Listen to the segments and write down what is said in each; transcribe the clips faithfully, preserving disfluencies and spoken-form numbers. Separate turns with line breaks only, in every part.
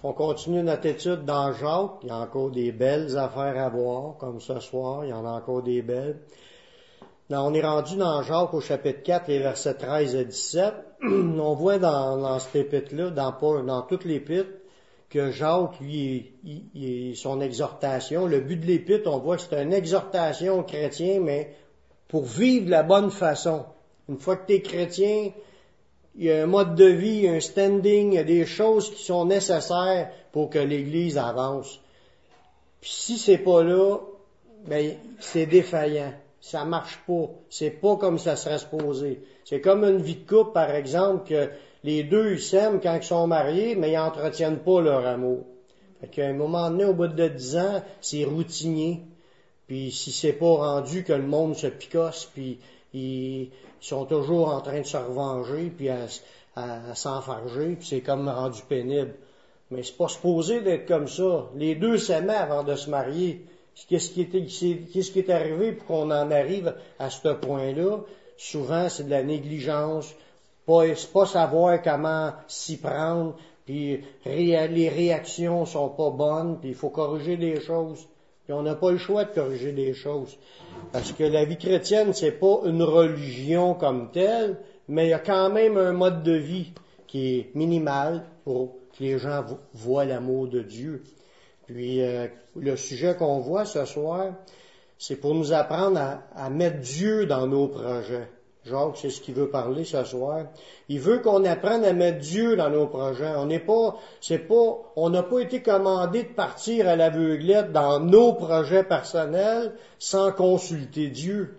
On continue notre étude dans Jacques. Il y a encore des belles affaires à voir, comme ce soir. Il y en a encore des belles. Là, on est rendu dans Jacques au chapitre quatre, les versets treize à dix-sept. On voit dans, dans cet épître-là, dans, dans toute l'épître, que Jacques, lui, il, il, son exhortation, le but de l'épître, on voit que c'est une exhortation aux chrétiens, mais pour vivre de la bonne façon. Une fois que tu es chrétien, il y a un mode de vie, un standing, il y a des choses qui sont nécessaires pour que l'Église avance. Puis si c'est pas là, ben c'est défaillant. Ça marche pas. C'est pas comme ça serait supposé. C'est comme une vie de couple, par exemple, que les deux, ils s'aiment quand ils sont mariés, mais ils entretiennent pas leur amour. Fait qu'à un moment donné, au bout de dix ans, c'est routinier. Puis si c'est pas rendu que le monde se picosse, puis ils sont toujours en train de se revenger, puis à, à, à s'enfarger, puis c'est comme rendu pénible. Mais c'est pas supposé d'être comme ça. Les deux s'aimaient avant de se marier. Qu'est-ce qui est, qu'est-ce qui est arrivé pour qu'on en arrive à ce point-là? Souvent, c'est de la négligence, pas, c'est pas savoir comment s'y prendre, puis ré, les réactions sont pas bonnes, puis il faut corriger des choses. Puis on n'a pas le choix de corriger des choses. Parce que la vie chrétienne, c'est pas une religion comme telle, mais il y a quand même un mode de vie qui est minimal pour que les gens voient l'amour de Dieu. Puis euh, le sujet qu'on voit ce soir, c'est pour nous apprendre à, à mettre Dieu dans nos projets. Jacques, c'est ce qu'il veut parler ce soir. Il veut qu'on apprenne à mettre Dieu dans nos projets. On n'est pas, c'est pas, on n'a pas été commandé de partir à l'aveuglette dans nos projets personnels sans consulter Dieu.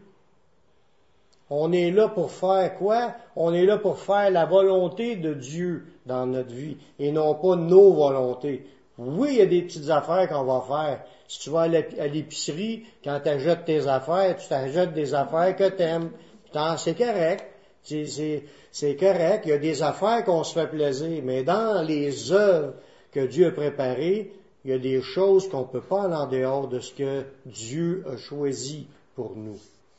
On est là pour faire quoi? On est là pour faire la volonté de Dieu dans notre vie et non pas nos volontés. Oui, il y a des petites affaires qu'on va faire. Si tu vas à l'épicerie, quand tu achètes tes affaires, tu t'achètes des affaires que tu aimes. C'est correct. C'est, c'est, c'est correct. Il y a des affaires qu'on se fait plaisir. Mais dans les œuvres que Dieu a préparées, il y a des choses qu'on ne peut pas aller en dehors de ce que Dieu a choisi pour nous.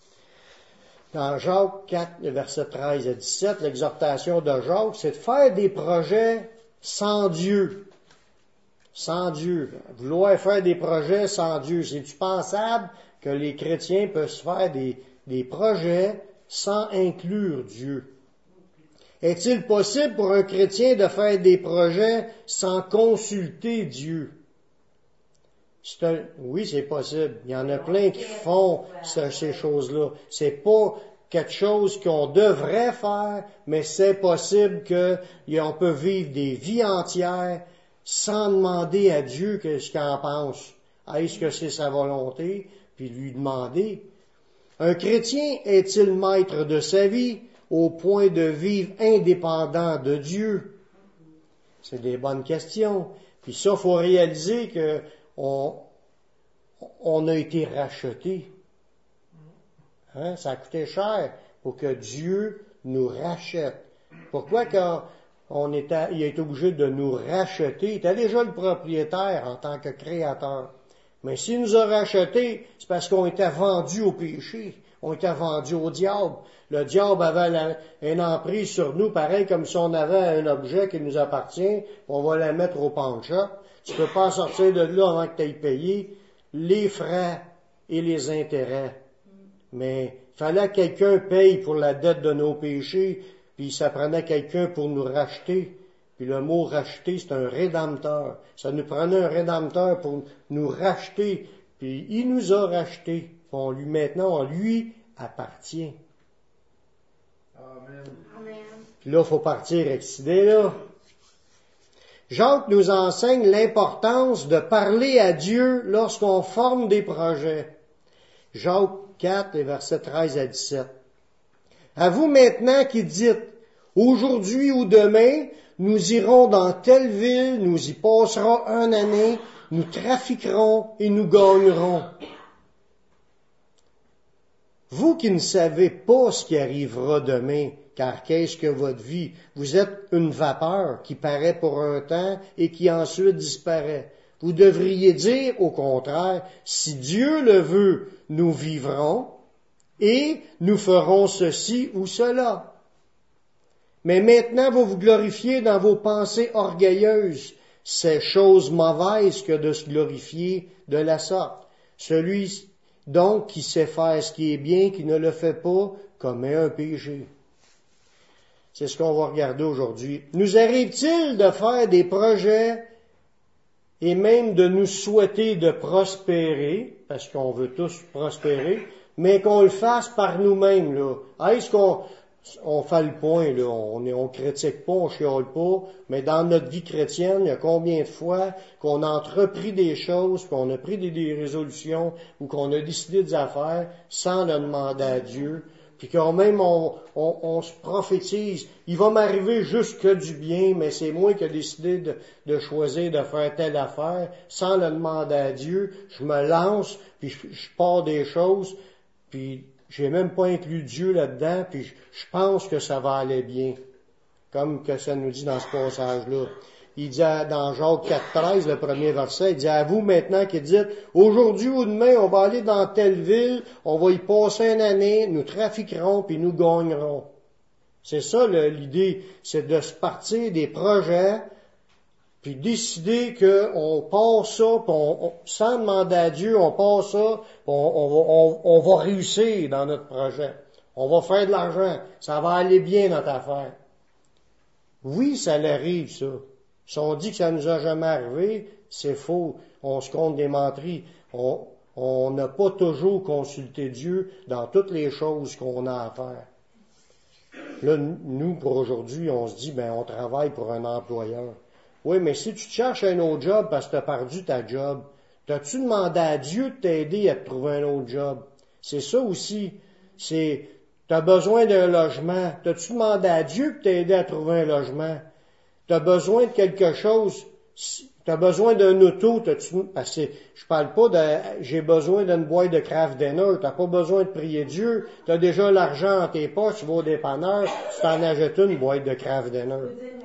Dans Jacques quatre, le verset treize à dix-sept, l'exhortation de Jacques, c'est de faire des projets sans Dieu. Sans Dieu. Vouloir faire des projets sans Dieu. C'est-tu pensable que les chrétiens peuvent se faire des, des projets sans inclure Dieu? Est-il possible pour un chrétien de faire des projets sans consulter Dieu? C'est un, oui, c'est possible. Il y en a plein qui font ce, ces choses-là. C'est pas quelque chose qu'on devrait faire, mais c'est possible qu'on peut vivre des vies entières sans demander à Dieu ce qu'il en pense. Est-ce que c'est sa volonté? Puis lui demander. Un chrétien est-il maître de sa vie au point de vivre indépendant de Dieu? C'est des bonnes questions. Puis ça, il faut réaliser que on, on a été racheté. Hein? Ça a coûté cher pour que Dieu nous rachète. Pourquoi quand on était, il a été obligé de nous racheter? Il était déjà le propriétaire en tant que créateur. Mais s'il nous a rachetés, c'est parce qu'on était vendus au péché. On était vendus au diable. Le diable avait la, une emprise sur nous, pareil comme si on avait un objet qui nous appartient, on va la mettre au pawn shop. Tu peux pas sortir de là avant que tu aies payé les frais et les intérêts. Mais il fallait que quelqu'un paye pour la dette de nos péchés, puis ça prenait quelqu'un pour nous racheter. Puis le mot racheter, c'est un rédempteur. Ça nous prenait un rédempteur pour nous racheter. Puis il nous a rachetés. On lui, maintenant, on lui appartient.
Amen.
Amen.
Puis là, il faut partir excité, là. Jacques nous enseigne l'importance de parler à Dieu lorsqu'on forme des projets. Jacques quatre, les versets treize à dix-sept. À vous maintenant qui dites, aujourd'hui ou demain, nous irons dans telle ville, nous y passerons une année, nous trafiquerons et nous gagnerons. Vous qui ne savez pas ce qui arrivera demain, car qu'est-ce que votre vie? Vous êtes une vapeur qui paraît pour un temps et qui ensuite disparaît. Vous devriez dire, au contraire, si Dieu le veut, nous vivrons et nous ferons ceci ou cela. Mais maintenant, vous vous glorifiez dans vos pensées orgueilleuses. c'est chose mauvaise que de se glorifier de la sorte. Celui donc qui sait faire ce qui est bien, qui ne le fait pas, commet un péché. C'est ce qu'on va regarder aujourd'hui. Nous arrive-t-il de faire des projets et même de nous souhaiter de prospérer, parce qu'on veut tous prospérer, mais qu'on le fasse par nous-mêmes, là? Est-ce qu'on on fait le point, là? On ne on critique pas, on chiale pas, mais dans notre vie chrétienne, il y a combien de fois qu'on a entrepris des choses, qu'on a pris des, des résolutions, ou qu'on a décidé des affaires sans le demander à Dieu, puis quand même on, on, on se prophétise, il va m'arriver juste que du bien, mais c'est moi qui ai décidé de, de choisir de faire telle affaire, sans le demander à Dieu, je me lance, puis je, je pars des choses, puis j'ai même pas inclus Dieu là-dedans, puis je, je pense que ça va aller bien, comme que ça nous dit dans ce passage-là. Il dit à, dans Jacques quatre treize, le premier verset, il dit à vous maintenant qui dites, aujourd'hui ou demain, on va aller dans telle ville, on va y passer une année, nous trafiquerons puis nous gagnerons. C'est ça le, l'idée, c'est de se partir des projets, puis décider qu'on part ça, puis on, on, sans demander à Dieu, on part ça, puis on, on, va, on, on va réussir dans notre projet. On va faire de l'argent, ça va aller bien notre affaire. Oui, ça l'arrive, ça. Si on dit que ça nous a jamais arrivé, c'est faux. On se compte des menteries. On, on n'a pas toujours consulté Dieu dans toutes les choses qu'on a à faire. Là, nous, pour aujourd'hui, on se dit, ben, on travaille pour un employeur. Oui, mais si tu te cherches un autre job parce que tu as perdu ta job, t'as-tu demandé à Dieu de t'aider à te trouver un autre job? C'est ça aussi. C'est, t'as besoin d'un logement. T'as-tu demandé à Dieu de t'aider à trouver un logement? T'as besoin de quelque chose, t'as besoin d'un auto, t'as-tu, parce que je parle pas de, j'ai besoin d'une boîte de Kraft Dinner, t'as pas besoin de prier Dieu, t'as déjà l'argent dans tes poches, tu vas au dépanneur, tu t'en achètes une boîte de Kraft Dinner.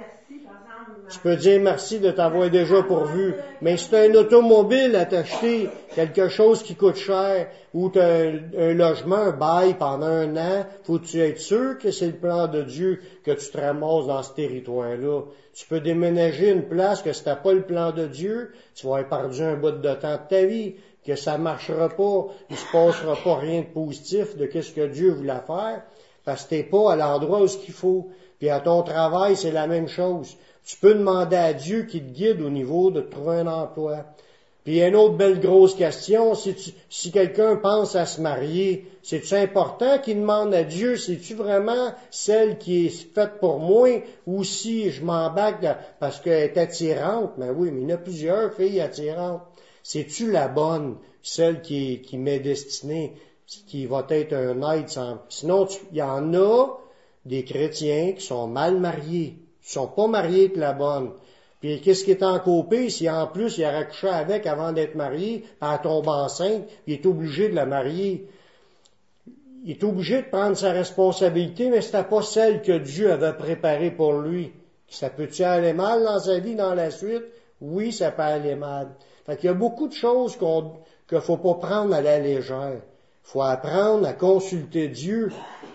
Tu peux dire merci de t'avoir déjà pourvu, mais si tu as un automobile à t'acheter, quelque chose qui coûte cher, ou tu as un, un logement, un bail pendant un an, faut-tu être sûr que c'est le plan de Dieu que tu te ramasses dans ce territoire-là? Tu peux déménager une place que c'était pas le plan de Dieu, tu vas avoir perdu un bout de temps de ta vie, que ça marchera pas, il se passera pas rien de positif de qu'est-ce que Dieu voulait faire, parce que t'es pas à l'endroit où ce qu'il faut. Puis à ton travail, c'est la même chose. Tu peux demander à Dieu qu'il te guide au niveau de trouver un emploi. Puis une autre belle grosse question, si, tu, si quelqu'un pense à se marier, c'est-tu important qu'il demande à Dieu, c'est-tu vraiment celle qui est faite pour moi, ou si je m'embarque de, parce qu'elle est attirante? Ben oui, mais il y en a plusieurs filles attirantes. C'est-tu la bonne, celle qui, qui m'est destinée, qui va être un aide sans... Sinon, il y en a des chrétiens qui sont mal mariés. Ils sont pas mariés avec la bonne. Puis qu'est-ce qui est encore pire, si en plus il a accouché avec avant d'être marié, puis elle tombe enceinte, puis il est obligé de la marier. Il est obligé de prendre sa responsabilité, mais c'était pas celle que Dieu avait préparée pour lui. Ça peut-tu aller mal dans sa vie dans la suite? Oui, ça peut aller mal. Fait qu'il y a beaucoup de choses qu'on, qu'il faut pas prendre à la légère. Faut apprendre à consulter Dieu.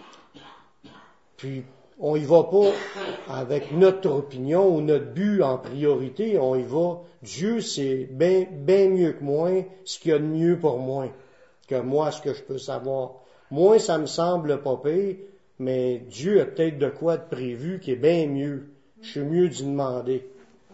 Puis, on y va pas avec notre opinion ou notre but en priorité, on y va. Dieu, c'est bien, bien mieux que moi, ce qu'il y a de mieux pour moi, que moi, ce que je peux savoir. Moi, ça me semble pas pire, mais Dieu a peut-être de quoi de prévu qui est bien mieux. Je suis mieux d'y demander.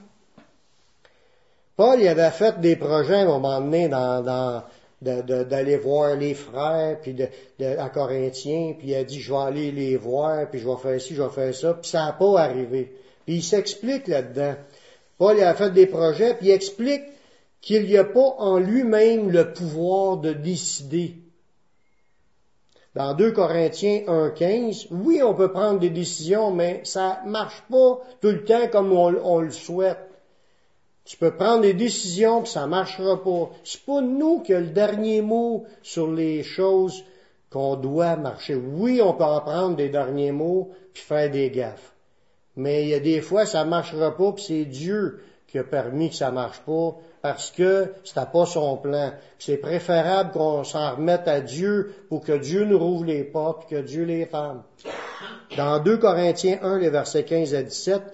Paul, il avait fait des projets à un moment donné dans, dans, De, de, d'aller voir les frères, puis de, de, à Corinthiens, puis il a dit, je vais aller les voir, puis je vais faire ci, je vais faire ça, puis ça n'a pas arrivé. Puis il s'explique là-dedans. Paul il a fait des projets, puis il explique qu'il n'y a pas en lui-même le pouvoir de décider. Dans deux Corinthiens un quinze, oui, on peut prendre des décisions, mais ça marche pas tout le temps comme on, on le souhaite. Tu peux prendre des décisions, puis ça marchera pas. C'est pas nous qui avons le dernier mot sur les choses qu'on doit marcher. Oui, on peut en prendre des derniers mots, puis faire des gaffes. Mais il y a des fois, ça marchera pas, puis c'est Dieu qui a permis que ça marche pas, parce que c'était pas son plan. Puis c'est préférable qu'on s'en remette à Dieu pour que Dieu nous rouvre les portes, que Dieu les ferme. Dans deux Corinthiens un, les versets quinze à dix-sept,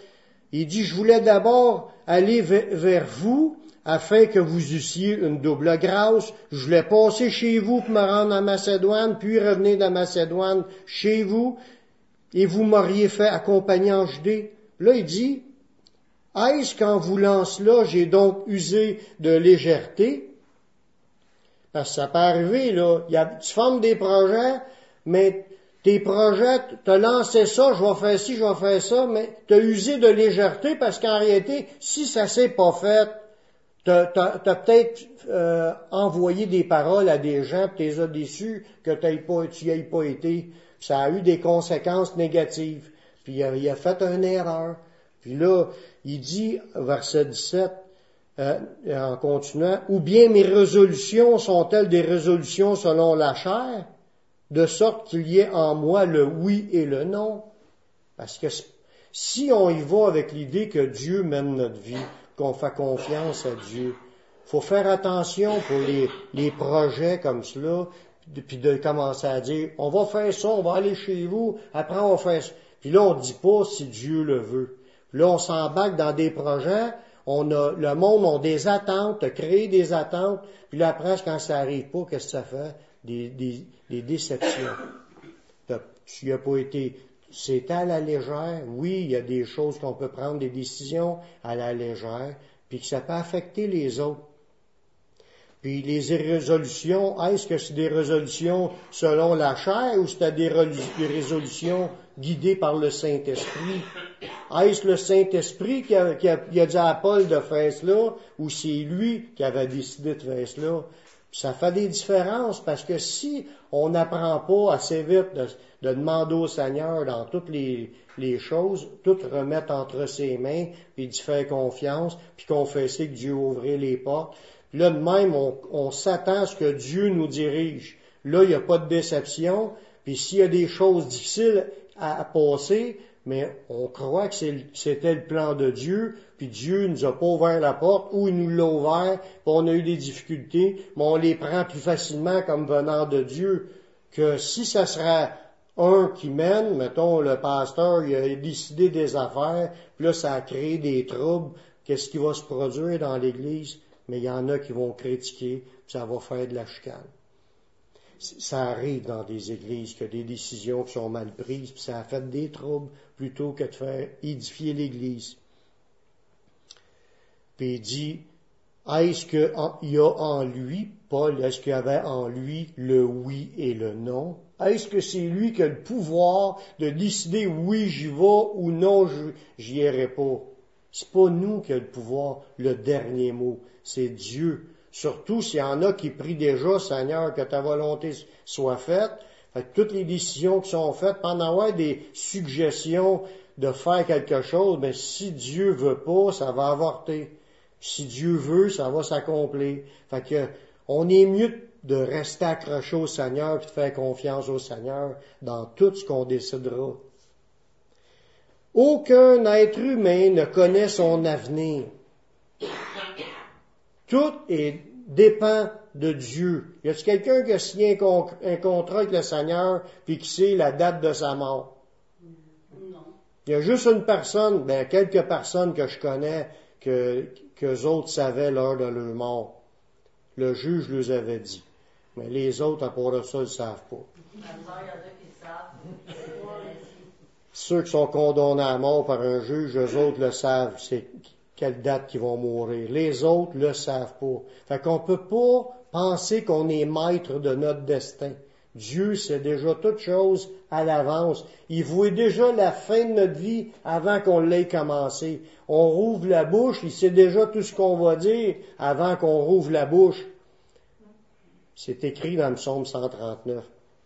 Il dit, je voulais d'abord aller vers vous afin que vous eussiez une double grâce. Je voulais passer chez vous pour me rendre à Macédoine, puis revenir de Macédoine chez vous, et vous m'auriez fait accompagner en Judée. Là, il dit, est-ce qu'en voulant cela, j'ai donc usé de légèreté? Parce que ça peut arriver, là. Il y a, tu formes des projets, mais tes projets, tu as lancé ça, je vais faire ci, je vais faire ça, mais tu as usé de légèreté parce qu'en réalité, si ça s'est pas fait, tu as peut-être euh, envoyé des paroles à des gens, tu les as déçus, que pas, tu n'y aies pas été. Ça a eu des conséquences négatives. Puis il a, il a fait une erreur. Puis là, il dit, verset dix-sept, euh, en continuant, « Ou bien mes résolutions sont-elles des résolutions selon la chair, de sorte qu'il y ait en moi le oui et le non? » Parce que si on y va avec l'idée que Dieu mène notre vie, qu'on fait confiance à Dieu, faut faire attention pour les, les projets comme cela, puis de commencer à dire, on va faire ça, on va aller chez vous, après on va faire ça. Puis là, on ne dit pas si Dieu le veut. Puis là, on s'embarque dans des projets, on a, le monde a des attentes, a créé des attentes, puis là, après, quand ça n'arrive pas, qu'est-ce que ça fait? Des, des, des déceptions. Tu n'y as pas été, c'est à la légère. Oui, il y a des choses qu'on peut prendre, des décisions à la légère, puis que ça peut affecter les autres. Puis les résolutions, est-ce que c'est des résolutions selon la chair ou c'est des résolutions guidées par le Saint-Esprit? Est-ce le Saint-Esprit qui a, qui, a, qui a dit à Paul de faire cela ou c'est lui qui avait décidé de faire cela? Puis ça fait des différences parce que si on n'apprend pas assez vite de, de demander au Seigneur dans toutes les, les choses, tout remettre entre ses mains, puis d'y faire confiance, puis confesser que Dieu ouvrait les portes, puis là, de même, on, on s'attend à ce que Dieu nous dirige. Là, il n'y a pas de déception. Puis s'il y a des choses difficiles à, à passer, mais on croit que c'est, c'était le plan de Dieu, puis Dieu nous a pas ouvert la porte, ou il nous l'a ouvert, puis on a eu des difficultés, mais on les prend plus facilement comme venant de Dieu, que si ça serait un qui mène, mettons, le pasteur, il a décidé des affaires, puis là, ça a créé des troubles, qu'est-ce qui va se produire dans l'Église? Mais il y en a qui vont critiquer, puis ça va faire de la chicane. Ça arrive dans des églises qu'il y a des décisions qui sont mal prises, puis ça a fait des troubles plutôt que de faire édifier l'Église. Puis il dit, est-ce qu'il y a en lui, Paul, est-ce qu'il y avait en lui le oui et le non? Est-ce que c'est lui qui a le pouvoir de décider oui, j'y vais ou non, j'y irai pas? C'est pas nous qui a le pouvoir, le dernier mot. C'est Dieu. Surtout s'il y en a qui prient déjà, Seigneur, que ta volonté soit faite. Fait que toutes les décisions qui sont faites, pendant avoir des suggestions de faire quelque chose, mais si Dieu veut pas, ça va avorter. Si Dieu veut, ça va s'accomplir. Fait que, on est mieux de rester accroché au Seigneur et de faire confiance au Seigneur dans tout ce qu'on décidera. Aucun être humain ne connaît son avenir. Tout est, dépend de Dieu. Y a-t-il quelqu'un qui a signé un, con, un contrat avec le Seigneur puis qui sait la date de sa mort? Non. Il y a juste une personne, ben quelques personnes que je connais que qu'eux autres savaient l'heure de leur mort. Le juge les avait dit. Mais les autres, à part de ça, ils ne savent pas. Il y en a qui savent. Ceux qui sont condamnés à mort par un juge, eux autres le savent, c'est quelle date qu'ils vont mourir. Les autres le savent pas. Fait qu'on peut pas penser qu'on est maître de notre destin. Dieu sait déjà toute chose à l'avance. Il voit déjà la fin de notre vie avant qu'on l'ait commencé. On rouvre la bouche, il sait déjà tout ce qu'on va dire avant qu'on rouvre la bouche. C'est écrit dans le psaume cent trente-neuf.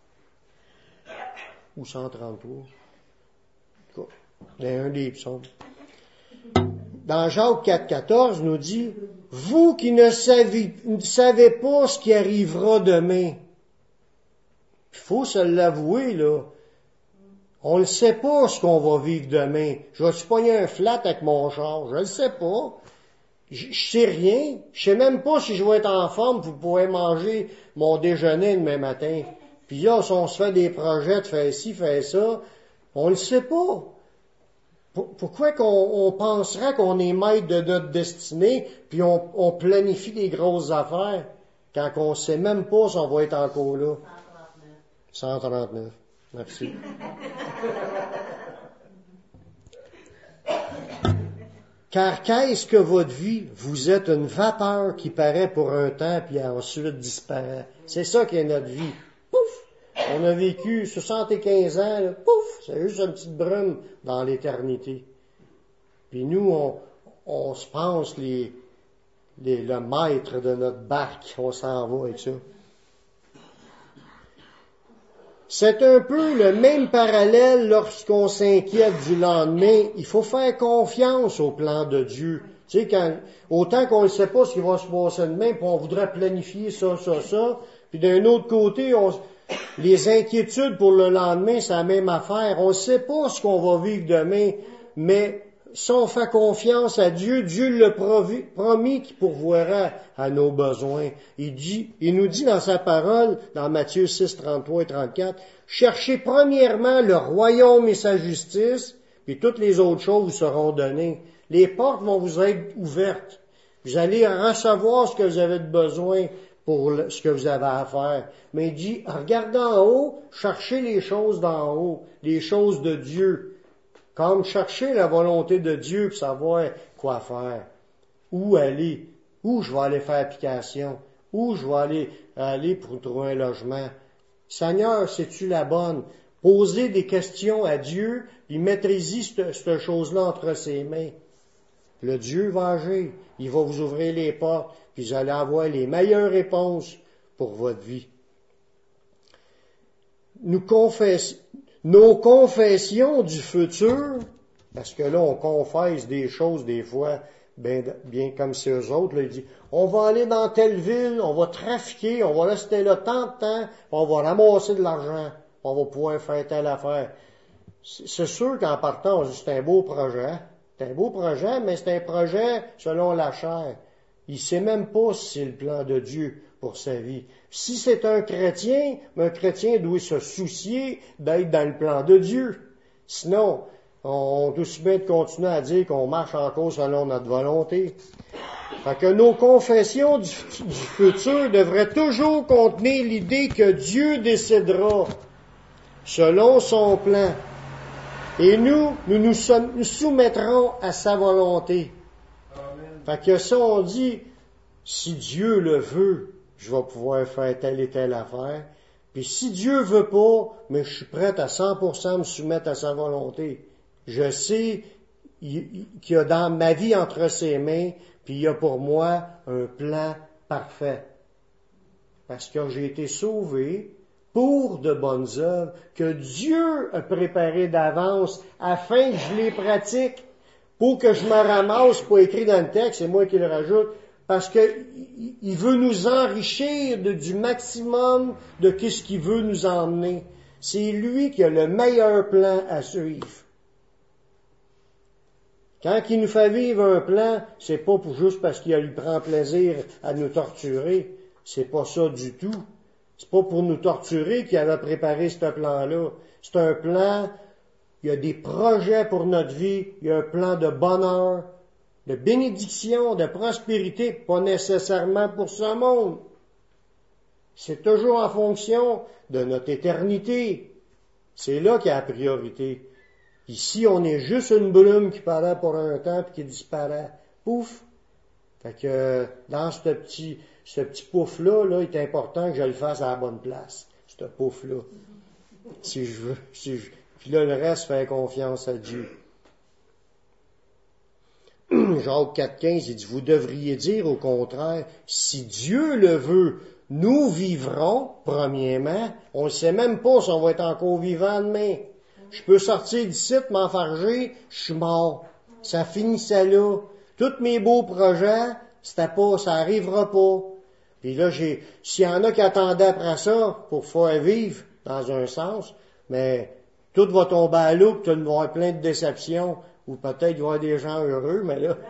Ou cent trente-trois. Dans un des psaumes. Dans Jacques quatre quatorze, nous dit, « Vous qui ne savez, ne savez pas ce qui arrivera demain. » Il faut se l'avouer, là. On ne sait pas ce qu'on va vivre demain. Je vais-tu pogner un flat avec mon char? Je ne sais pas. Je, je sais rien. Je sais même pas si je vais être en forme pour pouvoir manger mon déjeuner demain matin. Puis là, si on se fait des projets de faire ci, faire ça, on ne le sait pas. pourquoi qu'on on penserait qu'on est maître de notre destinée, puis on, on planifie des grosses affaires, quand on ne sait même pas si on va être encore là? cent trente-neuf. Merci. Car qu'est-ce que votre vie? Vous êtes une vapeur qui paraît pour un temps, puis ensuite disparaît. C'est ça qui est notre vie. Pouf! On a vécu soixante-quinze ans, là, pouf! C'est juste une petite brume dans l'éternité. Puis nous, on, on se pense les, les, le maître de notre barque. On s'en va avec ça. C'est un peu le même parallèle lorsqu'on s'inquiète du lendemain. Il faut faire confiance au plan de Dieu. Tu sais, quand, autant qu'on ne sait pas ce qui va se passer demain, puis on voudrait planifier ça, ça, ça. Puis d'un autre côté, on, les inquiétudes pour le lendemain, c'est la même affaire. On ne sait pas ce qu'on va vivre demain, mais si on fait confiance à Dieu, Dieu l'a promis qu'il pourvoira à nos besoins. Il dit, il nous dit dans sa parole, dans Matthieu six, trente-trois et trente-quatre, cherchez premièrement le royaume et sa justice, puis toutes les autres choses vous seront données. Les portes vont vous être ouvertes. Vous allez recevoir ce que vous avez de besoin pour le, ce que vous avez à faire. Mais il dit, regardez en haut, cherchez les choses d'en haut, les choses de Dieu. Comme chercher la volonté de Dieu pour savoir quoi faire, où aller, où je vais aller faire application, où je vais aller, aller pour trouver un logement. Seigneur, c'est-tu la bonne? Posez des questions à Dieu, puis mettez-y cette, cette chose-là entre ses mains. Le Dieu va agir, il va vous ouvrir les portes, puis vous allez avoir les meilleures réponses pour votre vie. Nous confessons. Nos confessions du futur, parce que là, on confesse des choses des fois, bien, bien comme c'est eux autres, là, ils disent, on va aller dans telle ville, on va trafiquer, on va rester là tant de temps, on va ramasser de l'argent, on va pouvoir faire telle affaire. C'est sûr qu'en partant, on dit, c'est un beau projet, c'est un beau projet, mais c'est un projet selon la chair. Il sait même pas si c'est le plan de Dieu pour sa vie. Si c'est un chrétien, un chrétien doit se soucier d'être dans le plan de Dieu. Sinon, on doit aussi bien continuer à dire qu'on marche encore selon notre volonté. Fait que nos confessions du, du futur devraient toujours contenir l'idée que Dieu décidera selon son plan. Et nous, nous nous, nous soumettrons à sa volonté. Amen. Fait que ça, on dit, si Dieu le veut, je vais pouvoir faire telle et telle affaire. Puis si Dieu veut pas, mais je suis prêt à cent pour cent me soumettre à sa volonté. Je sais qu'il y a dans ma vie entre ses mains, puis il y a pour moi un plan parfait. Parce que j'ai été sauvé pour de bonnes œuvres que Dieu a préparées d'avance afin que je les pratique. Pour que je me ramasse, pas écrit dans le texte, c'est moi qui le rajoute, parce que il veut nous enrichir de, du maximum de ce qu'il veut nous emmener. C'est lui qui a le meilleur plan à suivre. Quand il nous fait vivre un plan, c'est pas pour juste parce qu'il lui prend plaisir à nous torturer. C'est pas ça du tout. C'est pas pour nous torturer qu'il avait préparé ce plan-là. C'est un plan, il y a des projets pour notre vie, il y a un plan de bonheur, de bénédiction, de prospérité, pas nécessairement pour ce monde. C'est toujours en fonction de notre éternité. C'est là qu'il y a la priorité. Ici, on est juste une brume qui paraît pour un temps puis qui disparaît. Pouf! Fait que dans ce petit, ce petit pouf-là, là, il est important que je le fasse à la bonne place. Ce pouf-là. Si je veux. Si je... Puis là, le reste, faire confiance à Dieu. Jacques quatre quinze, il dit, vous devriez dire au contraire, si Dieu le veut, nous vivrons, premièrement. On ne sait même pas si on va être encore vivant demain. Je peux sortir d'ici, m'enfarger, je suis mort. Ça finissait là. Tous mes beaux projets, c'était pas, ça arrivera pas. Puis là, j'ai, s'il y en a qui attendaient après ça pour faire vivre, dans un sens, mais tout va tomber à l'eau, puis tu vas avoir plein de déceptions, ou peut-être il va y avoir des gens heureux, mais là,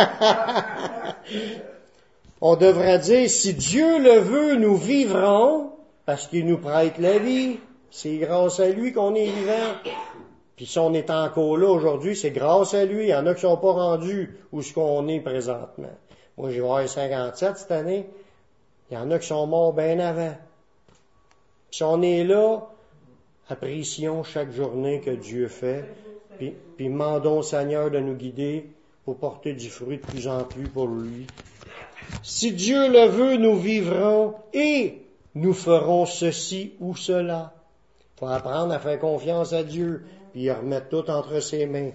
on devrait dire, si Dieu le veut, nous vivrons, parce qu'il nous prête la vie. C'est grâce à lui qu'on est vivant. Puis si on est encore là aujourd'hui, c'est grâce à lui. Il y en a qui sont pas rendus où ce qu'on est présentement. Moi, j'ai avoir cinquante-sept cette année. Il y en a qui sont morts bien avant. Puis si on est là, apprécions chaque journée que Dieu fait, puis, puis demandons au Seigneur de nous guider pour porter du fruit de plus en plus pour lui. Si Dieu le veut, nous vivrons et nous ferons ceci ou cela. Il faut apprendre à faire confiance à Dieu, puis à remettre tout entre ses mains.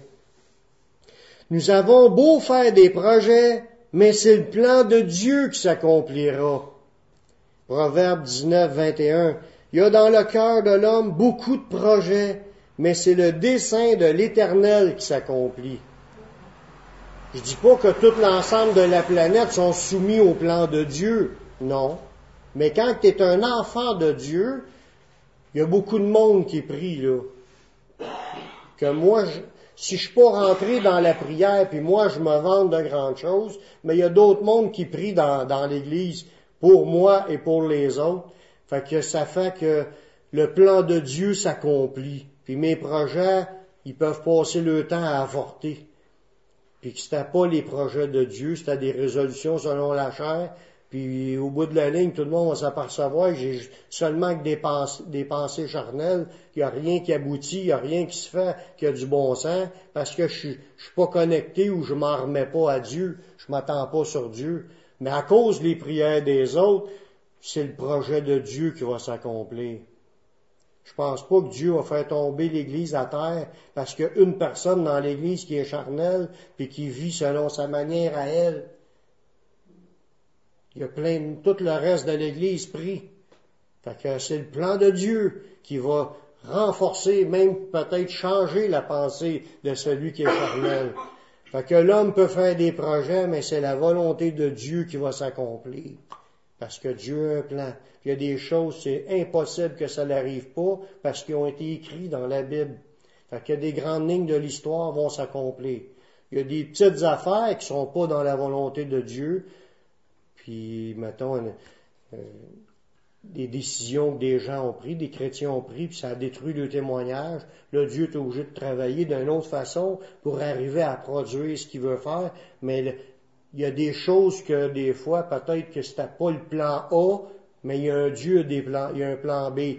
Nous avons beau faire des projets, mais c'est le plan de Dieu qui s'accomplira. Proverbe dix-neuf, vingt et un. Il y a dans le cœur de l'homme beaucoup de projets, mais c'est le dessein de l'Éternel qui s'accomplit. Je dis pas que tout l'ensemble de la planète sont soumis au plan de Dieu, non. Mais quand tu es un enfant de Dieu, il y a beaucoup de monde qui prie, là. Que moi, je, si je suis pas rentré dans la prière, puis moi, je me vante de grandes choses, mais il y a d'autres mondes qui prient dans, dans l'Église pour moi et pour les autres. Fait que ça fait que le plan de Dieu s'accomplit. Puis mes projets, ils peuvent passer le temps à avorter. Puis que c'était pas les projets de Dieu, c'était des résolutions selon la chair. Puis au bout de la ligne, tout le monde va s'apercevoir que j'ai seulement que des, pens- des pensées charnelles, il n'y a rien qui aboutit, il n'y a rien qui se fait, qui a du bon sens, parce que je suis, je suis pas connecté ou je m'en remets pas à Dieu, je m'attends pas sur Dieu. Mais à cause des prières des autres, c'est le projet de Dieu qui va s'accomplir. Je pense pas que Dieu va faire tomber l'Église à terre parce qu'il y a une personne dans l'Église qui est charnelle puis qui vit selon sa manière à elle. Il y a plein, tout le reste de l'Église prie. Fait que c'est le plan de Dieu qui va renforcer, même peut-être changer la pensée de celui qui est charnel. Fait que l'homme peut faire des projets, mais c'est la volonté de Dieu qui va s'accomplir. Parce que Dieu a un plan. Il y a des choses, c'est impossible que ça n'arrive pas parce qu'ils ont été écrits dans la Bible. Fait qu'il y a des grandes lignes de l'histoire vont s'accomplir. Il y a des petites affaires qui sont pas dans la volonté de Dieu. Puis, mettons, euh, des décisions que des gens ont prises, des chrétiens ont prises, puis ça a détruit le témoignage. Là, Dieu est obligé de travailler d'une autre façon pour arriver à produire ce qu'il veut faire. Mais le, il y a des choses que des fois, peut-être que c'était pas le plan A, mais il y a un Dieu des plans, il y a un plan B.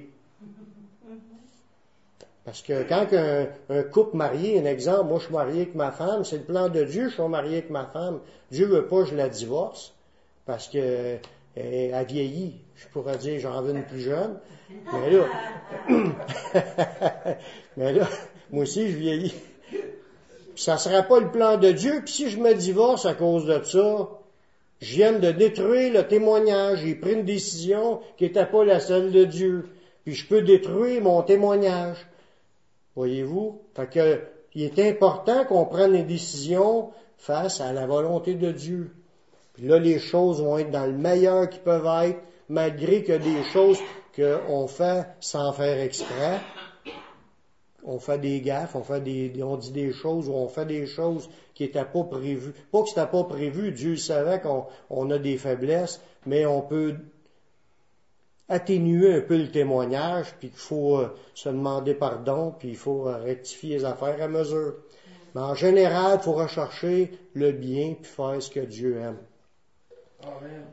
Parce que quand un, un couple marié, un exemple, moi je suis marié avec ma femme, c'est le plan de Dieu, je suis marié avec ma femme. Dieu veut pas que je la divorce, parce que elle a vieilli. Je pourrais dire, j'en veux une plus jeune. Mais là, mais là, moi aussi je vieillis. Ça ne sera pas le plan de Dieu, puis si je me divorce à cause de ça, je viens de détruire le témoignage. J'ai pris une décision qui n'était pas la seule de Dieu. Puis je peux détruire mon témoignage. Voyez-vous? Fait que, il est important qu'on prenne des décisions face à la volonté de Dieu. Puis là, les choses vont être dans le meilleur qu'ils peuvent être, malgré que des choses qu'on fait sans faire exprès. On fait des gaffes, on fait des, on dit des choses ou on fait des choses qui n'étaient pas prévues. Pas que c'était pas prévu, Dieu savait qu'on on a des faiblesses, mais on peut atténuer un peu le témoignage, puis qu'il faut euh, se demander pardon, puis il faut euh, rectifier les affaires à mesure. Mais en général, il faut rechercher le bien, puis faire ce que Dieu aime.
Amen.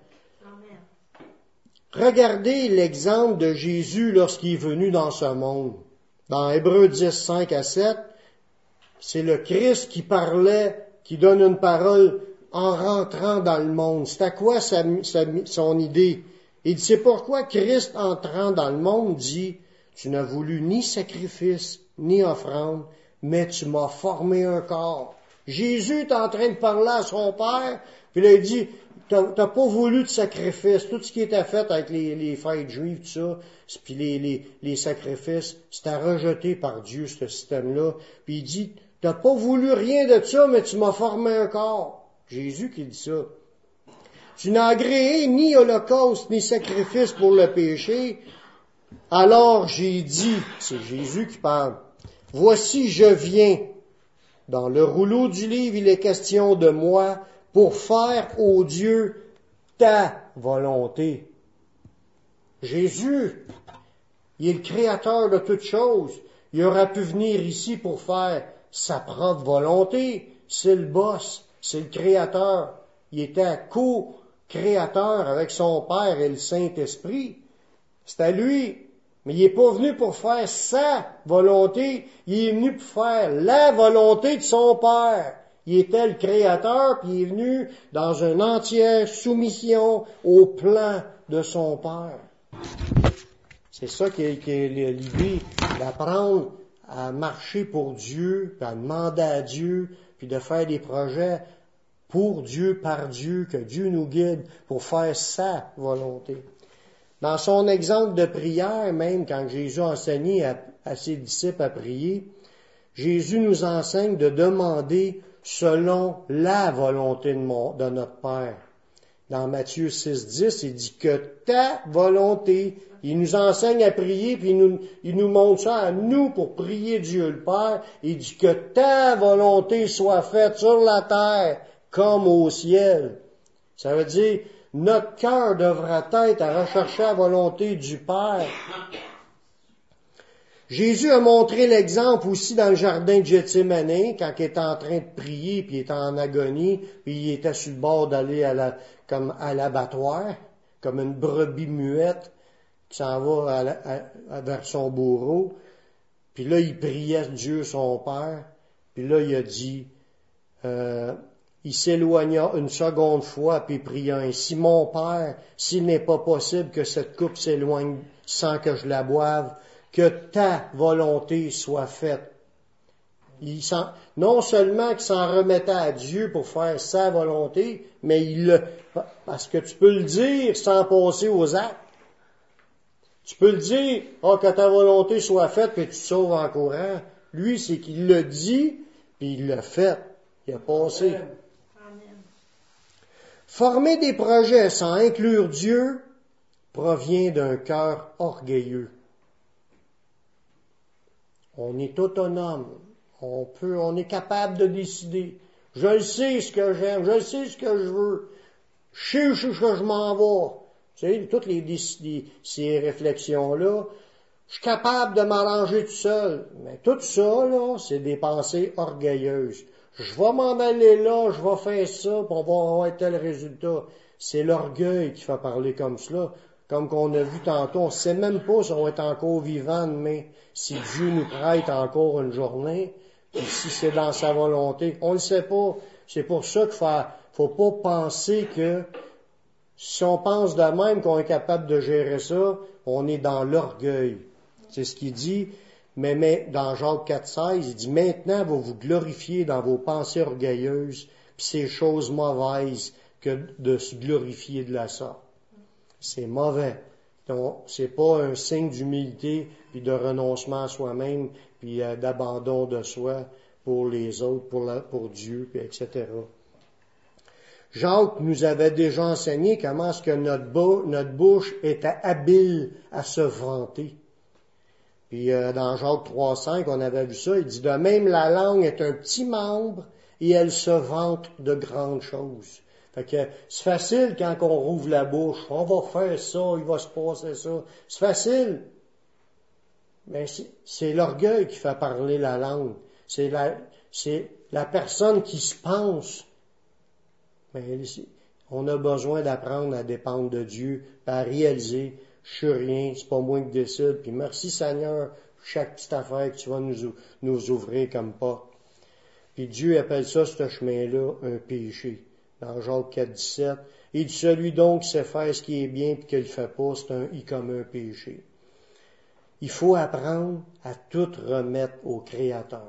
Regardez l'exemple de Jésus lorsqu'il est venu dans ce monde. Dans Hébreux dix, cinq à sept, c'est le Christ qui parlait, qui donne une parole en rentrant dans le monde. C'est à quoi sa, sa, son idée? Il dit, c'est pourquoi Christ, entrant dans le monde, dit, tu n'as voulu ni sacrifice, ni offrande, mais tu m'as formé un corps. Jésus est en train de parler à son Père, puis là, il dit, t'as, t'as pas voulu de sacrifice. Tout ce qui était fait avec les, les fêtes juives, tout ça, puis les, les, les sacrifices, c'était rejeté par Dieu, ce système-là. Puis il dit, t'as pas voulu rien de ça, mais tu m'as formé un corps. Jésus qui dit ça. Tu n'as agréé ni holocauste, ni sacrifice pour le péché. Alors j'ai dit, c'est Jésus qui parle, voici je viens. Dans le rouleau du livre, il est question de moi pour faire, ô Dieu, ta volonté. Jésus, il est le créateur de toutes choses. Il aurait pu venir ici pour faire sa propre volonté. C'est le boss, c'est le créateur. Il était co-créateur avec son Père et le Saint-Esprit. C'était lui. Mais il n'est pas venu pour faire sa volonté. Il est venu pour faire la volonté de son Père. Il était le créateur, puis il est venu dans une entière soumission au plan de son Père. C'est ça qui est, qui est l'idée d'apprendre à marcher pour Dieu, puis à demander à Dieu, puis de faire des projets pour Dieu, par Dieu, que Dieu nous guide pour faire sa volonté. Dans son exemple de prière, même quand Jésus a enseigné à, à ses disciples à prier, Jésus nous enseigne de demander selon la volonté de, mon, de notre Père. Dans Matthieu six dix, il dit que ta volonté. Il nous enseigne à prier, puis il nous, il nous montre ça à nous pour prier Dieu le Père. Il dit que ta volonté soit faite sur la terre comme au ciel. Ça veut dire, notre cœur devra être à rechercher la volonté du Père. Jésus a montré l'exemple aussi dans le jardin de Gethsémani, quand il était en train de prier, puis il était en agonie, puis il était sur le bord d'aller à la, comme à l'abattoir, comme une brebis muette qui s'en va à la, à, à, vers son bourreau. Puis là, il priait Dieu son Père, puis là, il a dit, euh, il s'éloigna une seconde fois, puis il pria ainsi, mon Père, s'il n'est pas possible que cette coupe s'éloigne sans que je la boive, que ta volonté soit faite. Il s'en, non seulement qu'il s'en remettait à Dieu pour faire sa volonté, mais il le, parce que tu peux le dire sans passer aux actes. Tu peux le dire, oh, que ta volonté soit faite, puis tu te sauves en courant. Lui, c'est qu'il le dit, puis il l'a fait. Il a passé. Amen. Former des projets sans inclure Dieu provient d'un cœur orgueilleux. On est autonome. On peut, on est capable de décider. Je le sais ce que j'aime, je le sais ce que je veux. Je sais où je m'en vais. Tu sais, toutes les, les, ces réflexions-là, je suis capable de m'arranger tout seul. Mais tout ça, là, c'est des pensées orgueilleuses. Je vais m'en aller là, je vais faire ça, puis on va avoir tel résultat. C'est l'orgueil qui fait parler comme cela. Comme qu'on a vu tantôt, on ne sait même pas si on va être encore vivant demain, si Dieu nous prête encore une journée, puis si c'est dans sa volonté. On ne le sait pas. C'est pour ça qu'il faut, faut pas penser que si on pense de même qu'on est capable de gérer ça, on est dans l'orgueil. C'est ce qu'il dit. Mais, mais dans Jacques quatre seize, il dit, maintenant vous vous glorifiez dans vos pensées orgueilleuses, puis c'est chose mauvaise que de se glorifier de la sorte. C'est mauvais. Donc, c'est pas un signe d'humilité, puis de renoncement à soi-même, puis euh, d'abandon de soi pour les autres, pour, la, pour Dieu, puis et cetera. Jacques nous avait déjà enseigné comment est-ce que notre, bou- notre bouche était habile à se vanter. Puis euh, dans Jacques trois cinq, on avait vu ça, il dit, de même la langue est un petit membre et elle se vante de grandes choses. Fait que c'est facile quand on rouvre la bouche, on va faire ça, il va se passer ça. C'est facile. Mais c'est, c'est l'orgueil qui fait parler la langue. C'est la, c'est la personne qui se pense. Mais on a besoin d'apprendre à dépendre de Dieu, à réaliser, je suis rien, c'est pas moi qui décide, puis merci Seigneur pour chaque petite affaire que tu vas nous, nous ouvrir comme porte. Puis Dieu appelle ça, ce chemin-là, un péché. Dans Jacques quatre dix-sept, il dit, celui donc qui sait faire ce qui est bien puis qui ne le fait pas, c'est un i comme un péché. Il faut apprendre à tout remettre au Créateur.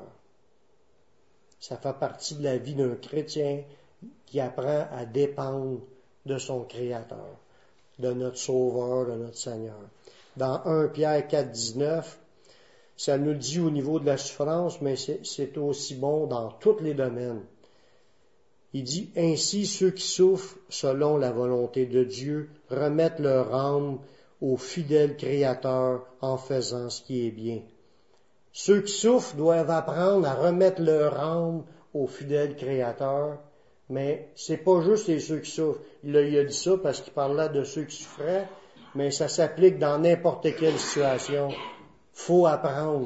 Ça fait partie de la vie d'un chrétien qui apprend à dépendre de son Créateur, de notre Sauveur, de notre Seigneur. Dans premier Pierre quatre dix-neuf, ça nous le dit au niveau de la souffrance, mais c'est, c'est aussi bon dans tous les domaines. Il dit, ainsi ceux qui souffrent selon la volonté de Dieu remettent leur âme au fidèle Créateur en faisant ce qui est bien. Ceux qui souffrent doivent apprendre à remettre leur âme au fidèle Créateur, mais c'est pas juste les ceux qui souffrent. Il a, il a dit ça parce qu'il parlait de ceux qui souffraient, mais ça s'applique dans n'importe quelle situation. Faut apprendre.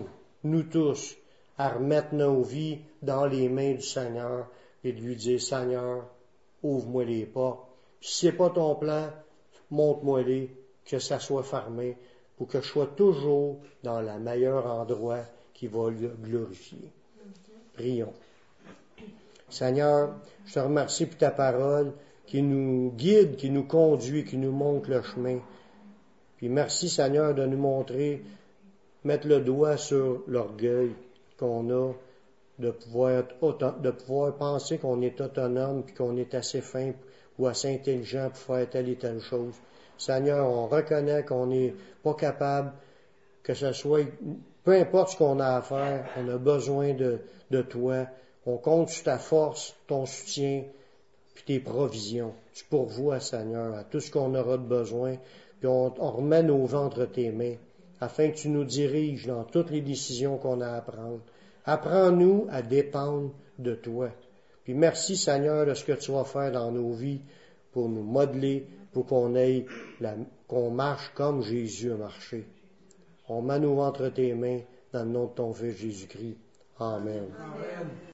nous tous, à remettre nos vies dans les mains du Seigneur et de lui dire, Seigneur, ouvre-moi les portes. Si c'est pas ton plan, montre-moi-les, que ça soit fermé, pour que je sois toujours dans le meilleur endroit qui va le glorifier. Prions. Seigneur, je te remercie pour ta parole qui nous guide, qui nous conduit, qui nous montre le chemin. Puis merci, Seigneur, de nous montrer, mettre le doigt sur l'orgueil qu'on a, de pouvoir, être auto, de pouvoir penser qu'on est autonome, puis qu'on est assez fin ou assez intelligent pour faire telle et telle chose. Seigneur, on reconnaît qu'on n'est pas capable, que ce soit, peu importe ce qu'on a à faire, on a besoin de, de toi. On compte sur ta force, ton soutien, puis tes provisions. Tu pourvois, Seigneur, à tout ce qu'on aura de besoin, puis on, on remet nos vies entre tes mains, afin que tu nous diriges dans toutes les décisions qu'on a à prendre. Apprends-nous à dépendre de toi. Puis merci, Seigneur, de ce que tu vas faire dans nos vies pour nous modeler, pour qu'on aille, la, qu'on marche comme Jésus a marché. On met nos vies entre tes mains dans le nom de ton Fils Jésus-Christ. Amen. Amen.